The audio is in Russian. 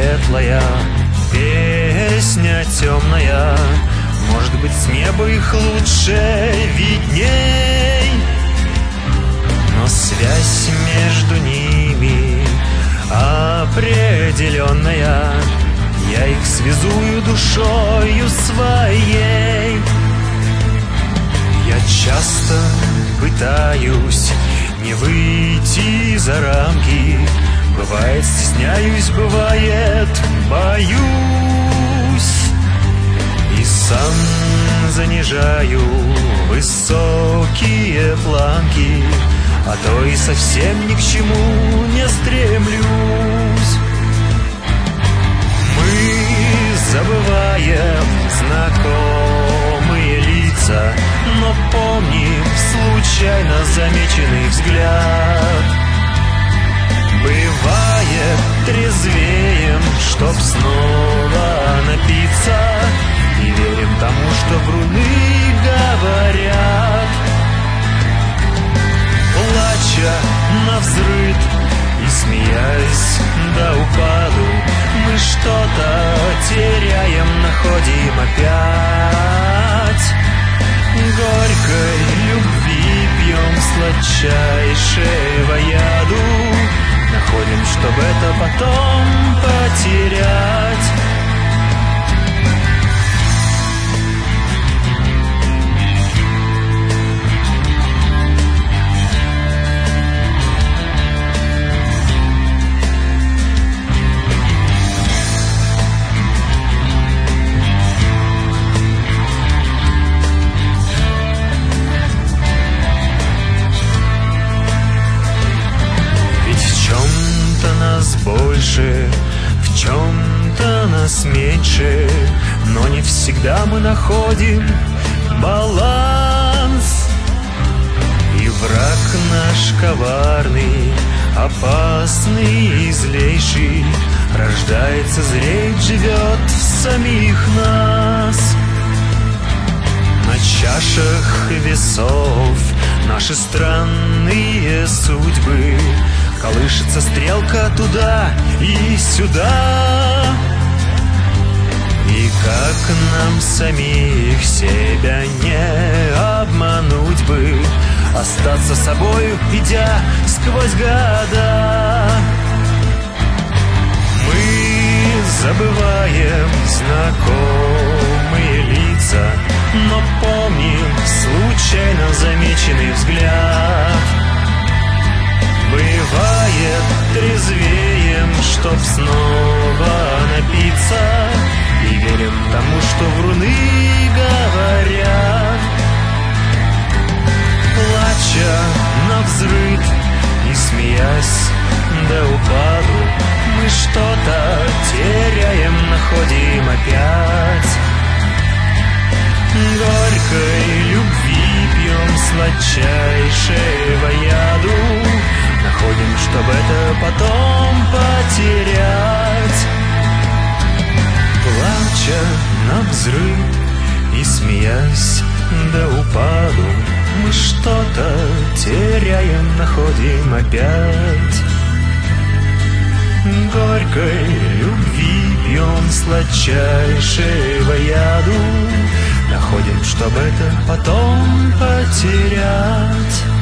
светлая, песня темная. Может быть, с неба их лучше видней, но связь между ними определенная. Я их связую душою своей. Я часто пытаюсь не выйти за рамки. Бывает, стесняюсь, бывает, боюсь. И сам занижаю высокие планки, а то и совсем ни к чему не стремлюсь. Мы забываем знакомые лица, но помним случайно замеченный взгляд. Бывает, трезвеем, чтоб снова напиться, и верим тому, что вруны говорят. Плача навзрыд и смеясь до упаду, мы что-то теряем, находим опять. Горькой любви пьем сладчайшего яду, находим, чтоб это потом потерять. Больше, в чем-то нас меньше, но не всегда мы находим баланс. И враг наш коварный, опасный и злейший рождается, зреет, живет в самих нас. На чашах весов наши странные судьбы, колышется стрелка туда и сюда. И как нам самих себя не обмануть бы, остаться собою, идя сквозь года. Мы забываем знакомые лица, но помним случайно замеченный взгляд. Бывает, трезвеем, чтоб снова напиться, и верим тому, что вруны говорят. Плача навзрыд и смеясь до упаду, мы что-то теряем, находим опять. Горькой любви пьем сладчайшего яду, находим, чтоб это потом потерять. Плача навзрыд и смеясь до упаду, мы что-то теряем, находим опять. Горькой любви пьем сладчайшего яду, находим, чтоб это потом потерять.